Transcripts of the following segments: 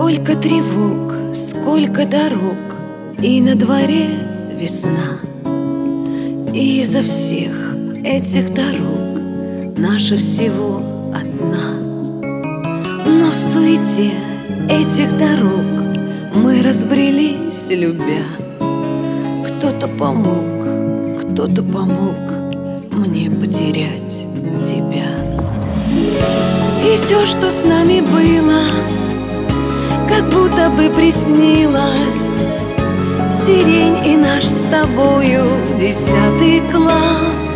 Сколько тревог, сколько дорог, и на дворе весна. И изо всех этих дорог наша всего одна. Но в суете этих дорог мы разбрелись, любя. Кто-то помог мне потерять тебя. И все, что с нами было, как будто бы приснилось. Сирень и наш с тобою 10 класс.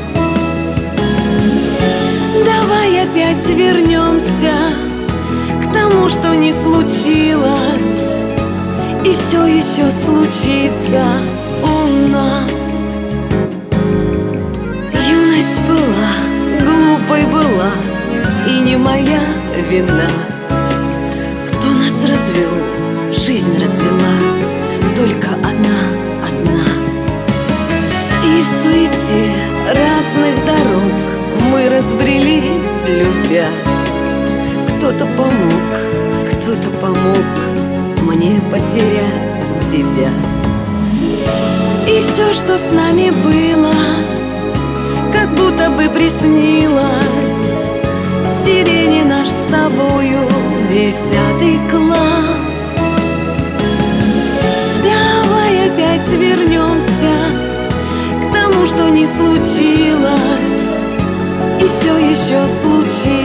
Давай опять вернемся к тому, что не случилось, и все еще случится у нас. Юность была, глупой была, и не моя вина. Кто нас развел, жизнь развела, только она одна. И в суете разных дорог мы разбрелись, любя. Кто-то помог мне потерять тебя. И все, что с нами было, как будто бы приснилось. Сирени наш с тобою 10 класс. Давай опять вернемся к тому, что не случилось, и все еще случилось